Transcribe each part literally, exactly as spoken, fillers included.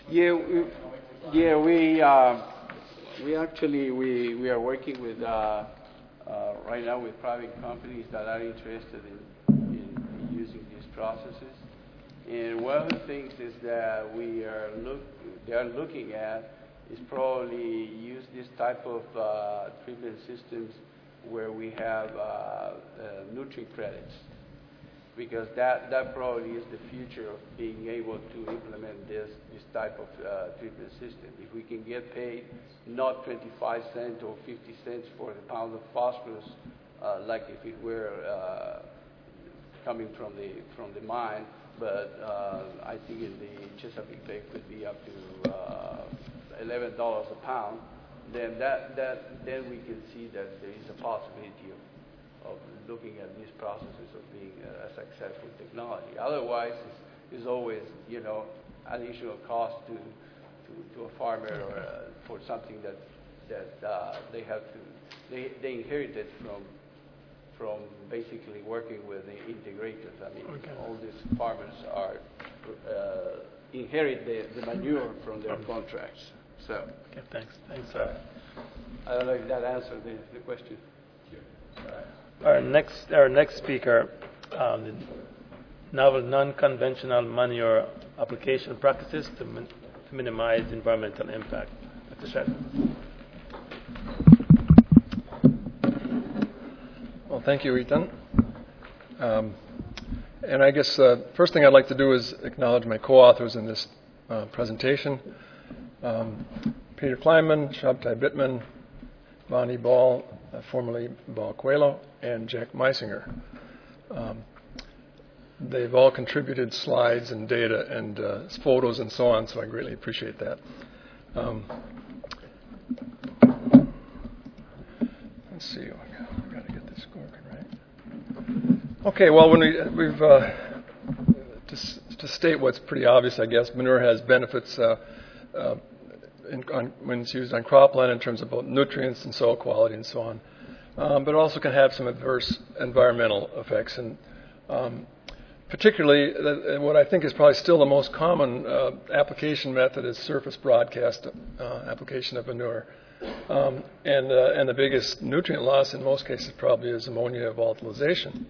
Yeah, we, yeah, we uh, we actually we we are working with uh, uh, right now with private companies that are interested in, in, in using these processes. And one of the things is that we are look they are looking at is probably use this type of uh, treatment systems where we have uh, uh, nutrient credits, because that, that probably is the future of being able to implement this this type of uh, treatment system. If we can get paid not twenty-five cents or fifty cents for the pound of phosphorus, uh, like if it were uh, coming from the from the mine, but uh, I think in the Chesapeake Bay could be up to uh, eleven dollars a pound. Then that that then we can see that there is a possibility of of looking at these processes of being a, a successful technology. Otherwise, it's, it's always, you know, additional cost to to, to a farmer or uh, for something that that uh, they have to they they inherited from from basically working with the integrators. I mean, okay. all these farmers are uh, inherit the, the manure from their contracts. So, okay, thanks. Thanks. Uh, I don't know if that answered the, the question. Our next, our next speaker, um, the novel non-conventional manure application practices to, min- to minimize environmental impact. Doctor Shedd. Well, thank you, Ethan. Um, and I guess uh, first thing I'd like to do is acknowledge my co-authors in this uh, presentation. Um, Peter Kleinman, Shabtai Bittman, Bonnie Ball, uh, formerly Ball Coelho, and Jack Meisinger. Um, they've all contributed slides and data and uh, photos and so on, so I greatly appreciate that. Um, let's see, I've got to get this working right. Okay, well, when we, we've uh, to, to state what's pretty obvious, I guess, manure has benefits uh, uh, in, on, when it's used on cropland in terms of both nutrients and soil quality and so on. Um, but it also can have some adverse environmental effects. And um, particularly, uh, what I think is probably still the most common uh, application method is surface broadcast uh, application of manure. Um, and, uh, and the biggest nutrient loss in most cases probably is ammonia volatilization.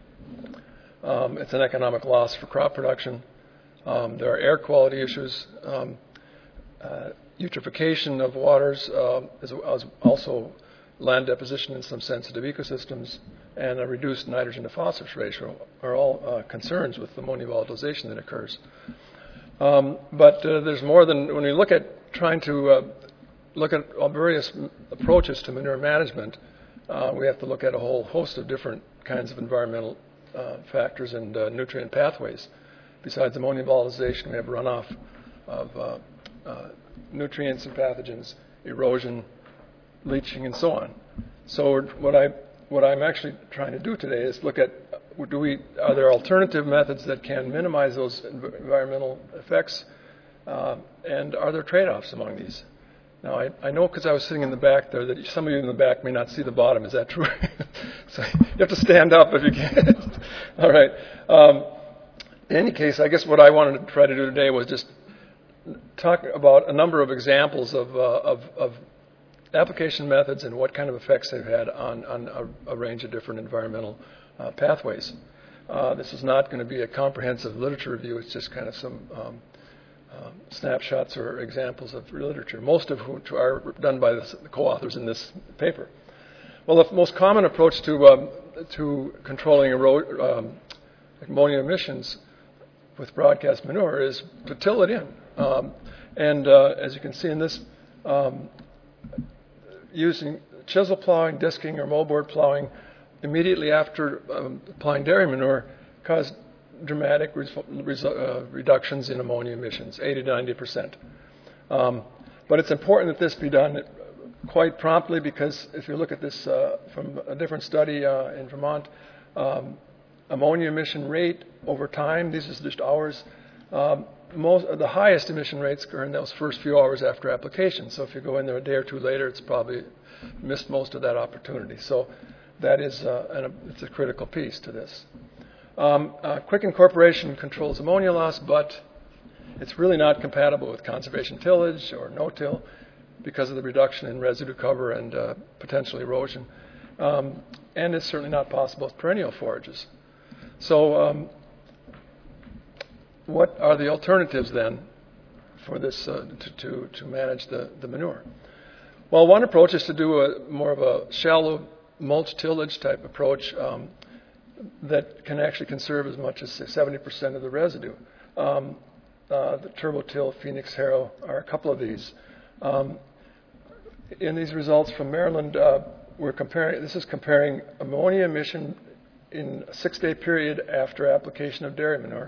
Um, it's an economic loss for crop production. Um, there are air quality issues. Um, uh, eutrophication of waters, uh, as, as also land deposition in some sensitive ecosystems, and a reduced nitrogen to phosphorus ratio are all uh, concerns with ammonia volatilization that occurs. Um, but uh, there's more than, when we look at trying to uh, look at various approaches to manure management, uh, we have to look at a whole host of different kinds of environmental uh, factors and uh, nutrient pathways. Besides ammonia volatilization, we have runoff of uh, uh, nutrients and pathogens, erosion, leaching, and so on. So what I what I'm actually trying to do today is look at do we are there alternative methods that can minimize those env- environmental effects, uh, and are there trade-offs among these? Now I, I know because I was sitting in the back there that some of you in the back may not see the bottom. Is that true? So you have to stand up if you can. All right. Um, in any case, I guess what I wanted to try to do today was just talk about a number of examples of uh, of, of application methods and what kind of effects they've had on, on a, a range of different environmental uh, pathways. Uh, this is not going to be a comprehensive literature review. It's just kind of some um, uh, snapshots or examples of literature, most of which are done by the co-authors in this paper. Well, the most common approach to um, to controlling ero- um, ammonia emissions with broadcast manure is to till it in. Um, and uh, as you can see in this, um, using chisel plowing, disking, or moldboard plowing immediately after um, applying dairy manure caused dramatic res- res- uh, reductions in ammonia emissions, eighty to ninety percent. Um, but it's important that this be done quite promptly, because if you look at this uh, from a different study uh, in Vermont, um, ammonia emission rate over time, these are just hours, um, most, the highest emission rates are in those first few hours after application. So if you go in there a day or two later, it's probably missed most of that opportunity. So that is uh, an, it's a critical piece to this. Um, uh, quick incorporation controls ammonia loss, but it's really not compatible with conservation tillage or no-till because of the reduction in residue cover and uh, potential erosion. Um, and it's certainly not possible with perennial forages. So um, what are the alternatives then for this uh, to, to, to manage the, the manure? Well, one approach is to do a more of a shallow mulch tillage type approach um, that can actually conserve as much as say, seventy percent of the residue. Um, uh, the TurboTill, Phoenix, Harrow are a couple of these. Um, in these results from Maryland, uh, we're comparing, this is comparing ammonia emission in a six-day period after application of dairy manure.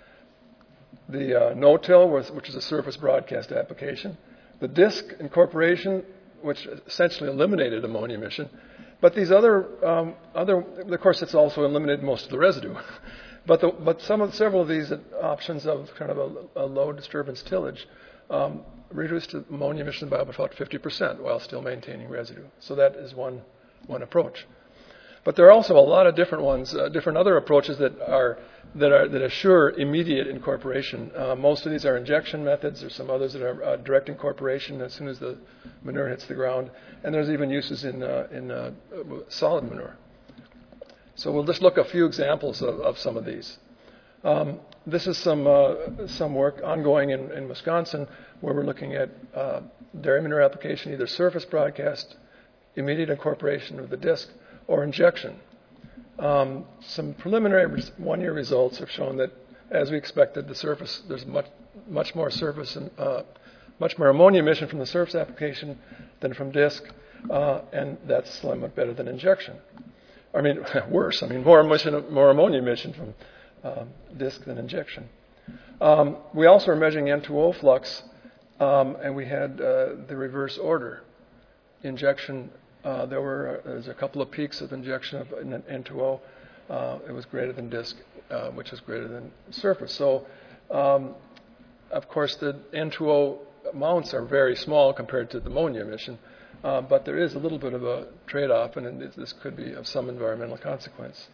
The uh, no-till, which is a surface broadcast application. The disc incorporation, which essentially eliminated ammonia emission. But these other, um, other, of course, it's also eliminated most of the residue. but the, but some of several of these options of kind of a, a low disturbance tillage um, reduced ammonia emission by about fifty percent while still maintaining residue. So that is one one approach. But there are also a lot of different ones, uh, different other approaches that are that are that assure immediate incorporation. Uh, most of these are injection methods. There's some others that are uh, direct incorporation as soon as the manure hits the ground, and there's even uses in uh, in uh, solid manure. So we'll just look at a few examples of, of some of these. Um, this is some uh, some work ongoing in, in Wisconsin where we're looking at uh, dairy manure application, either surface broadcast, immediate incorporation of the disc, or injection. Um, some preliminary res- one-year results have shown that, as we expected, the surface there's much much more surface and uh, much more ammonia emission from the surface application than from disc, uh, and that's somewhat better than injection. I mean, worse. I mean, more emission, more ammonia emission from um, disc than injection. Um, we also are measuring N two O flux, um, and we had uh, the reverse order. Injection. Uh, there were uh, there's a couple of peaks of injection of N two O. Uh, it was greater than disc, uh, which is greater than surface. So, um, of course, the N two O amounts are very small compared to the ammonia emission, uh, but there is a little bit of a trade-off, and it, this could be of some environmental consequence.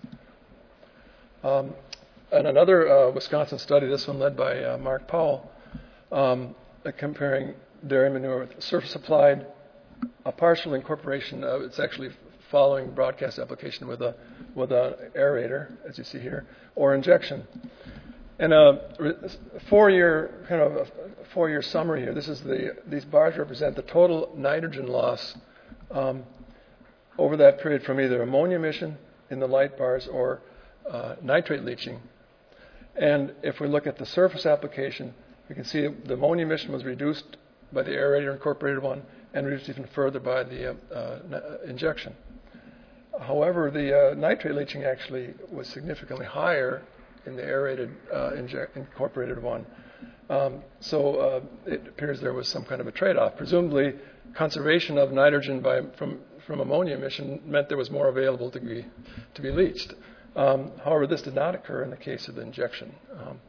Um, and another uh, Wisconsin study, this one led by uh, Mark Powell, um, uh, comparing dairy manure with surface applied. A partial incorporation, uh, it's actually following broadcast application with a with an aerator, as you see here, or injection. And a four-year kind of a four-year summary here. This is the these bars represent the total nitrogen loss um, over that period from either ammonia emission in the light bars or uh, nitrate leaching. And if we look at the surface application, we can see the ammonia emission was reduced by the aerator incorporated one, and reduced even further by the uh, uh, injection. However, the uh, nitrate leaching actually was significantly higher in the aerated uh, inject- incorporated one. Um, so uh, it appears there was some kind of a trade-off. Presumably, conservation of nitrogen by, from, from ammonia emission meant there was more available to be, to be leached. Um, however, this did not occur in the case of the injection. Um,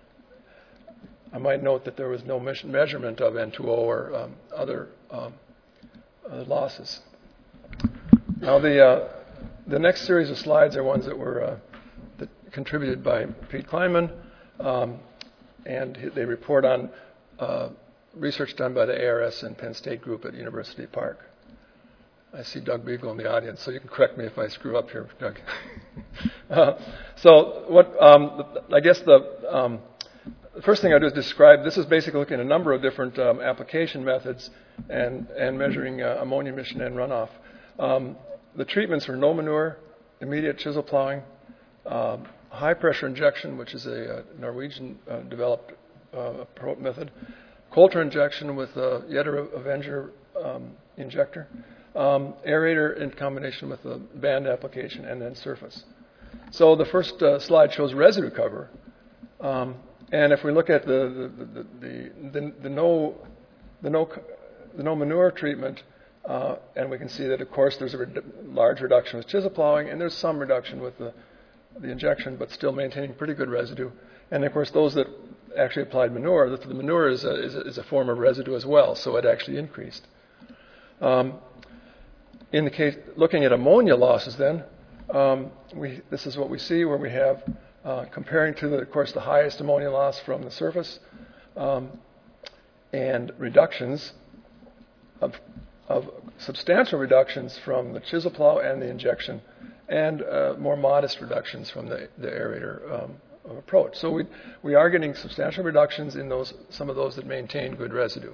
I might note that there was no measurement of N two O or um, other um, uh, losses. Now, the uh, the next series of slides are ones that were uh, that contributed by Pete Kleinman, um, and they report on uh, research done by the A R S and Penn State group at University Park. I see Doug Beagle in the audience, so you can correct me if I screw up here, Doug. uh, so, what um, I guess the um, The first thing I do is describe, this is basically looking at a number of different um, application methods and, and measuring uh, ammonia emission and runoff. Um, the treatments are no manure, immediate chisel plowing, um, high pressure injection, which is a, a Norwegian uh, developed uh, method, Coulter injection with a Yetter Avenger um, injector, um, aerator in combination with a band application, and then surface. So the first uh, slide shows residue cover. Um, And if we look at the the the, the, the, the no the no the no manure treatment, uh, and we can see that of course there's a re- large reduction with chisel plowing, and there's some reduction with the the injection, but still maintaining pretty good residue. And of course those that actually applied manure, that the manure is a, is a, is a form of residue as well, so it actually increased. Um, in the case looking at ammonia losses, then um, we this is what we see where we have. Uh, comparing to, the, of course, the highest ammonia loss from the surface, um, and reductions of, of substantial reductions from the chisel plow and the injection, and uh, more modest reductions from the, the aerator um, approach. So we, we are getting substantial reductions in those, some of those that maintain good residue.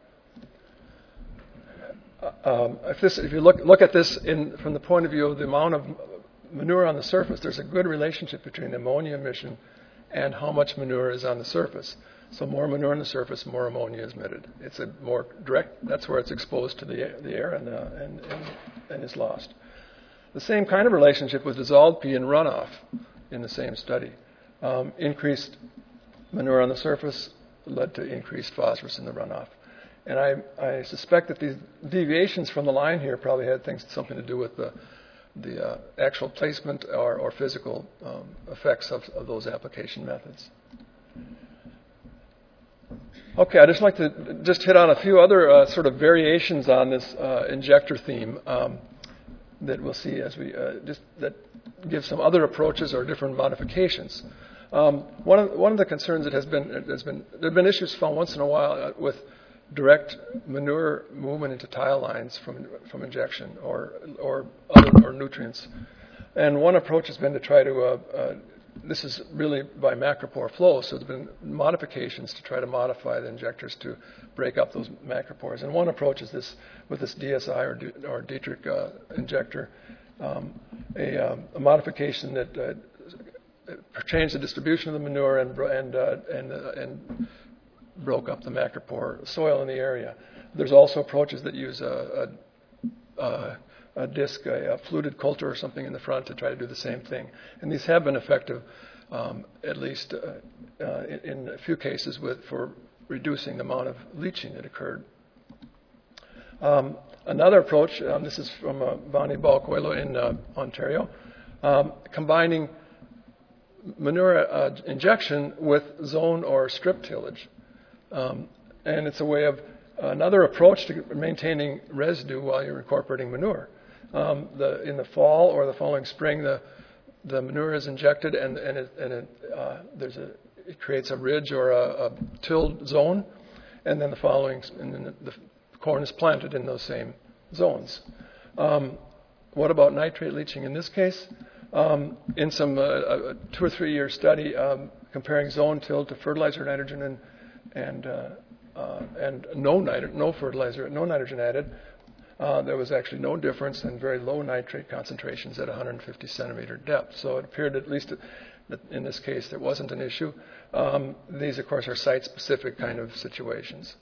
Um, if, this, if you look, look at this in, from the point of view of the amount of manure on the surface, there's a good relationship between the ammonia emission and how much manure is on the surface. So more manure on the surface, more ammonia is emitted. It's a more direct, that's where it's exposed to the, the air and, uh, and, and, and is lost. The same kind of relationship with dissolved P and runoff in the same study. Um, increased manure on the surface led to increased phosphorus in the runoff. And I, I suspect that these deviations from the line here probably had things, something to do with the, the uh, actual placement or, or physical um, effects of, of those application methods. Okay, I'd just like to just hit on a few other uh, sort of variations on this uh, injector theme um, that we'll see as we uh, just that give some other approaches or different modifications. Um, one of one of the concerns that has been has been there have been issues found once in a while uh, with direct manure movement into tile lines from from injection or or other or nutrients, and one approach has been to try to uh, uh, this is really by macropore flow, so there's been modifications to try to modify the injectors to break up those macropores. And one approach is this with this D S I or, D, or Dietrich uh, injector, um, a, um, a modification that uh, changed the distribution of the manure and and uh, and, uh, and broke up the macropore soil in the area. There's also approaches that use a, a, a a disc, a, a fluted coulter or something in the front to try to do the same thing. And these have been effective, um, at least uh, uh, in, in a few cases, with for reducing the amount of leaching that occurred. Um, another approach, um, this is from uh, Bonnie Ball-Coelho in uh, Ontario, um, combining manure uh, injection with zone or strip tillage. Um, and it's a way of another approach to maintaining residue while you're incorporating manure. Um, the, in the fall or the following spring, the, the manure is injected, and, and, it, and it, uh, there's a, it creates a ridge or a, a tilled zone, and then the following, and then the, the corn is planted in those same zones. Um, what about nitrate leaching in this case? Um, in some uh, a two or three year study um, comparing zone tilled to fertilizer nitrogen and and uh, uh, and no nitro, no fertilizer, no nitrogen added. Uh, there was actually no difference in very low nitrate concentrations at one hundred fifty centimeter depth. So it appeared, at least that in this case, there wasn't an issue. Um, these, of course, are site-specific kind of situations.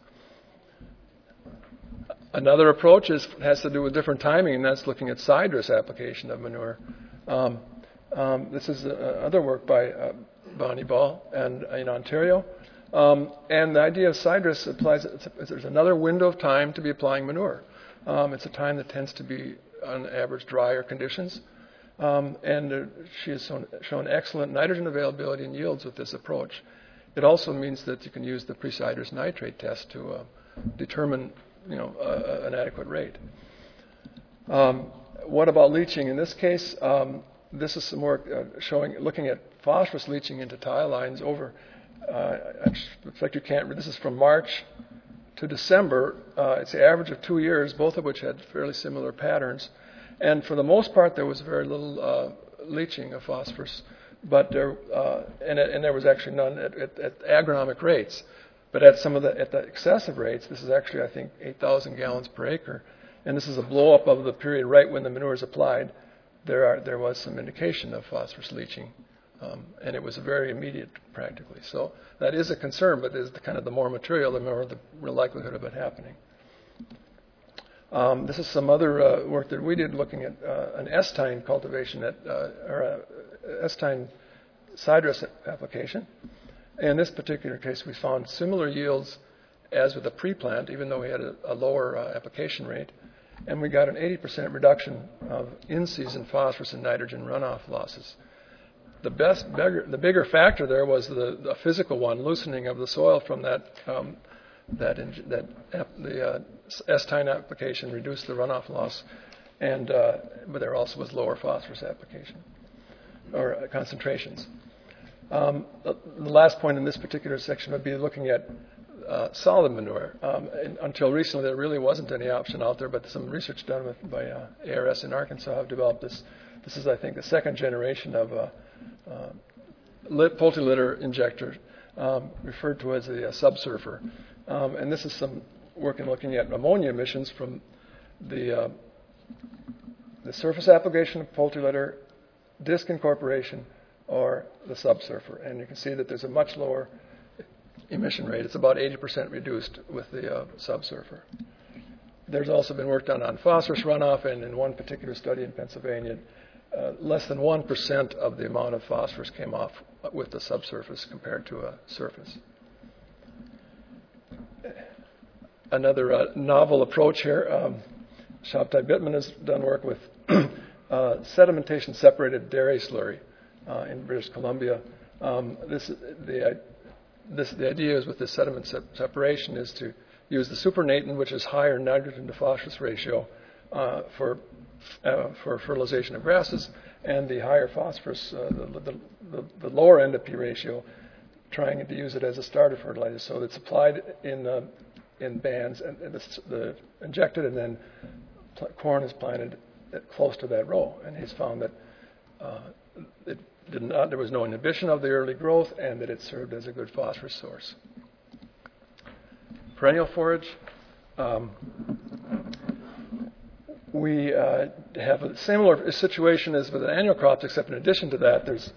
Another approach is, has to do with different timing, and that's looking at side dress application of manure. Um, um, this is uh, other work by uh, Bonnie Ball and in Ontario. Um, and the idea of side dress applies, there's another window of time to be applying manure. Um, it's a time that tends to be, on average, drier conditions. Um, and uh, she has shown, shown excellent nitrogen availability and yields with this approach. It also means that you can use the pre-siders nitrate test to uh, determine, you know, uh, an adequate rate. Um, what about leaching? In this case, um, this is some work uh, showing, looking at phosphorus leaching into tile lines over. Uh, looks like you can't. This is from March to December. Uh, it's the average of two years, both of which had fairly similar patterns. And for the most part, there was very little uh, leaching of phosphorus, but there uh, and, and there was actually none at, at, at agronomic rates. But at some of the at the excessive rates, this is actually I think eight thousand gallons per acre, and this is a blow up of the period right when the manure is applied. There are there was some indication of phosphorus leaching. Um, and it was very immediate, practically. So that is a concern, but is the kind of the more material, the more the real likelihood of it happening. Um, this is some other uh, work that we did looking at uh, an S-tine cultivation, at, uh, or a S-tine side dress application. In this particular case, we found similar yields as with the pre-plant, even though we had a, a lower uh, application rate. And we got an eighty percent reduction of in-season phosphorus and nitrogen runoff losses. The best, bigger, the bigger factor there was the, the physical one, loosening of the soil from that um, that that ap, the uh, S-tine application reduced the runoff loss, and uh, but there also was lower phosphorus application or uh, concentrations. Um, the the last point in this particular section would be looking at uh, solid manure. Um, and until recently, there really wasn't any option out there, but some research done with, by uh, A R S in Arkansas have developed this. This is, I think, the second generation of a uh, uh, lit, poultry litter injector, um, referred to as a, a subsurfer. Um, and this is some work in looking at ammonia emissions from the, uh, the surface application of poultry litter, disc incorporation, or the subsurfer. And you can see that there's a much lower emission rate. It's about eighty percent reduced with the uh, subsurfer. There's also been work done on phosphorus runoff, and in one particular study in Pennsylvania, uh, less than one percent of the amount of phosphorus came off with the subsurface compared to a surface. Another uh, novel approach here, um, Shabtai Bittman has done work with uh, sedimentation separated dairy slurry uh, in British Columbia. Um, this, the, uh, this, the idea is with this sediment se- separation is to use the supernatant, which is higher nitrogen to phosphorus ratio uh, for uh, for fertilization of grasses, and the higher phosphorus, uh, the, the, the, the lower N to P ratio, trying to use it as a starter fertilizer. So it's applied in uh, in bands, and, and the, the injected, and then pl- corn is planted close to that row. And he's found that uh, it did not, there was no inhibition of the early growth, and that it served as a good phosphorus source. Perennial forage. Um, we uh, have a similar situation as with annual crops, except in addition to that, there's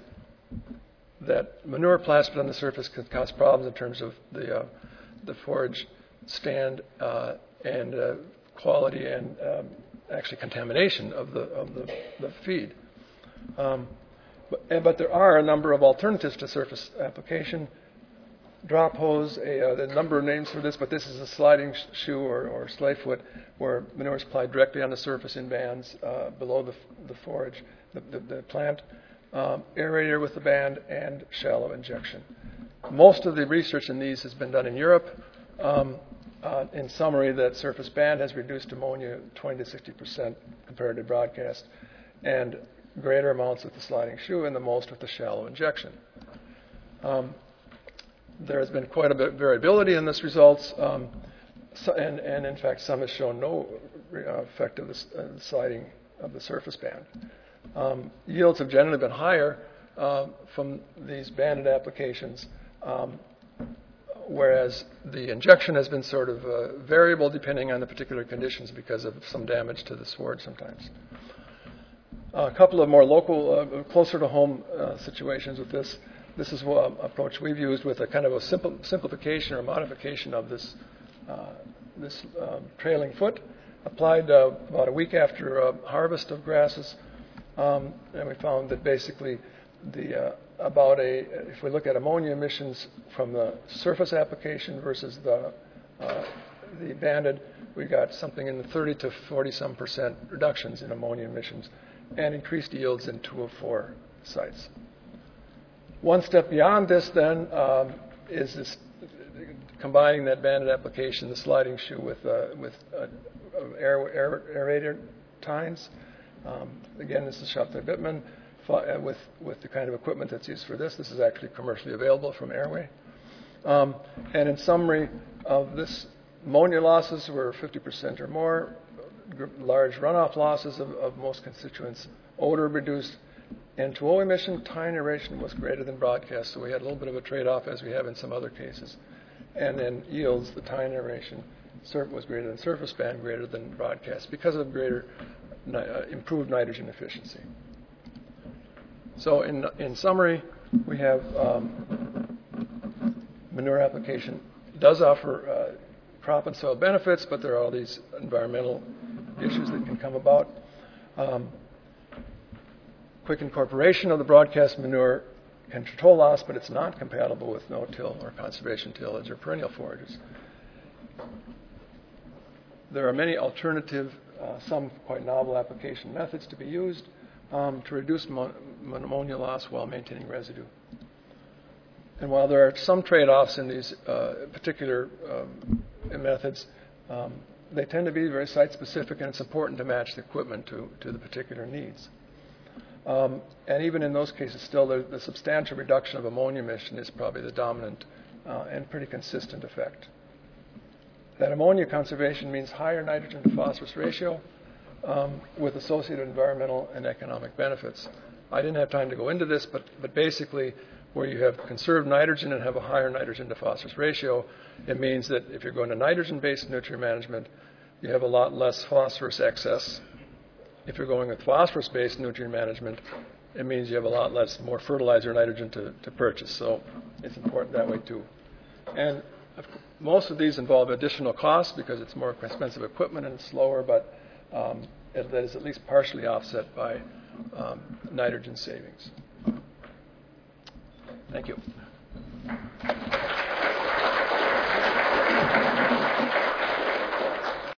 that manure plastered on the surface can cause problems in terms of the uh, the forage stand uh, and uh, quality and um, actually contamination of the of the, the feed. Um, but, and, but there are a number of alternatives to surface application. Drop hose, a, uh, a number of names for this, but this is a sliding sh- shoe or, or sleigh foot where manure is applied directly on the surface in bands uh, below the, f- the forage, the, the, the plant. Um, aerator with the band, and shallow injection. Most of the research in these has been done in Europe. Um, uh, in summary, that surface band has reduced ammonia twenty to sixty percent compared to broadcast, and greater amounts with the sliding shoe and the most with the shallow injection. Um, there has been quite a bit of variability in this results, um, so, and, and in fact some have shown no uh, effect of the uh, sliding of the surface band. Um, yields have generally been higher uh, from these banded applications, um, whereas the injection has been sort of uh, variable depending on the particular conditions because of some damage to the sward sometimes. Uh, a couple of more local, uh, closer to home uh, situations with this. This is one approach we've used with a kind of a simple simplification or modification of this uh, this um, trailing foot, applied uh, about a week after uh, harvest of grasses. Um, and we found that basically the uh, about a if we look at ammonia emissions from the surface application versus the uh, the banded, we got something in the thirty to forty some percent reductions in ammonia emissions and increased yields in two of four sites. One step beyond this then um, is this combining that banded application, the sliding shoe, with uh, with uh, air, air, aerator tines. Um, again, this is Shabtai Bittman uh, with, with the kind of equipment that's used for this. This is actually commercially available from Airway. Um, and in summary of this, ammonia losses were fifty percent or more, g- large runoff losses of, of most constituents, odor reduced, N two O emission, tine aeration was greater than broadcast, so we had a little bit of a trade-off as we have in some other cases. And then yields, the tine aeration was greater than surface band, greater than broadcast because of greater Uh, improved nitrogen efficiency. So in in summary, we have um, manure application does offer uh, crop and soil benefits, but there are all these environmental issues that can come about. Um, quick incorporation of the broadcast manure can control loss, but it's not compatible with no-till or conservation tillage or perennial forages. There are many alternative Uh, some quite novel application methods to be used um, to reduce mo- ammonia loss while maintaining residue. And while there are some trade-offs in these uh, particular um, methods, um, they tend to be very site-specific, and it's important to match the equipment to, to the particular needs. Um, and even in those cases, still the, the substantial reduction of ammonia emission is probably the dominant uh, and pretty consistent effect. That ammonia conservation means higher nitrogen to phosphorus ratio um, with associated environmental and economic benefits. I didn't have time to go into this, but, but basically, where you have conserved nitrogen and have a higher nitrogen to phosphorus ratio, it means that if you're going to nitrogen-based nutrient management, you have a lot less phosphorus excess. If you're going with phosphorus-based nutrient management, it means you have a lot less, more fertilizer nitrogen to, to purchase. So it's important that way too. And most of these involve additional costs because it's more expensive equipment and it's slower, but um, it, that is at least partially offset by um, nitrogen savings. Thank you.